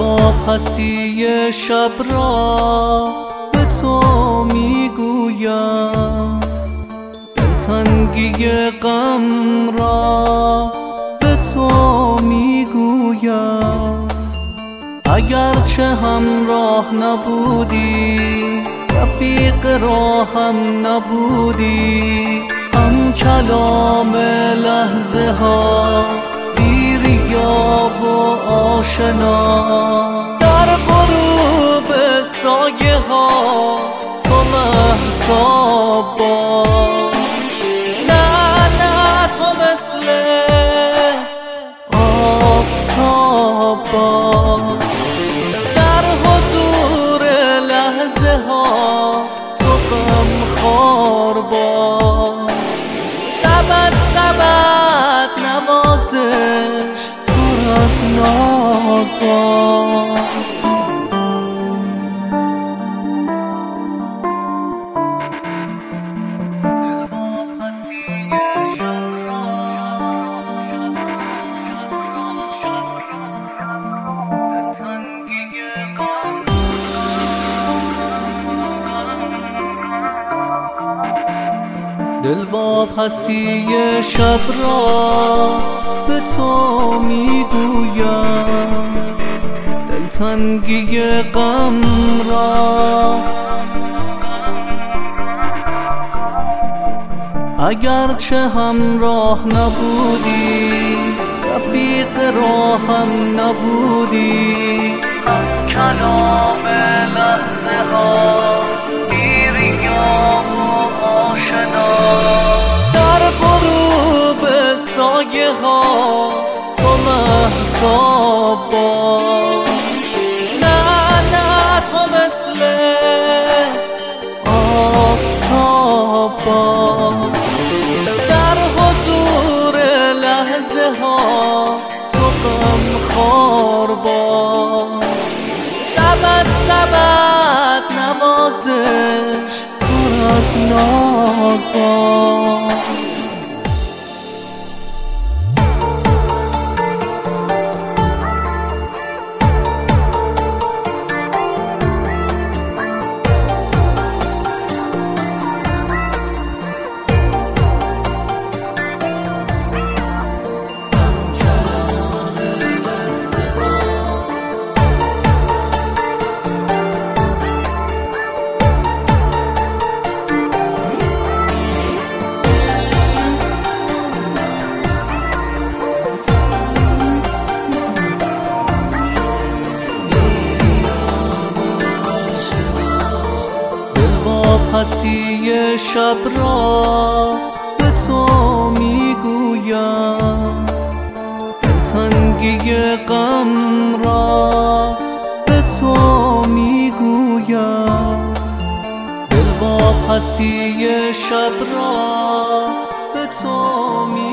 واپسی شب را به تو میگویم، دلتنگی غم را به تو میگویم. اگرچه همراه نبودی، رفیق راهم نبودی، هم کلام لحظه ها بی ریا و آشنا. در غروب سایه ها تو مهتاب باش، نه نه تو مثل آفتاب باش. در حضور لحظه ها تو غمخوار باش، سبد سبد نوازش پر از ناز باش. دلواپسی شب را به تو میگویم، دلتنگی غم را. اگرچه همراه نبودی، رفیق راهم نبودی، هم کلام لحظه ها بی ریا و آشنا. در غروب سایه ها تو مهتاب باش، نه نه تو مثل آفتاب باش. در حضور لحظه ها تو غمخوار باش، سبد سبد نوازش پر از ناز باش. واپسی شب را به تو میگویم، دلتنگی غم را به تو میگویم. دلواپسی شب را به تو میگویم.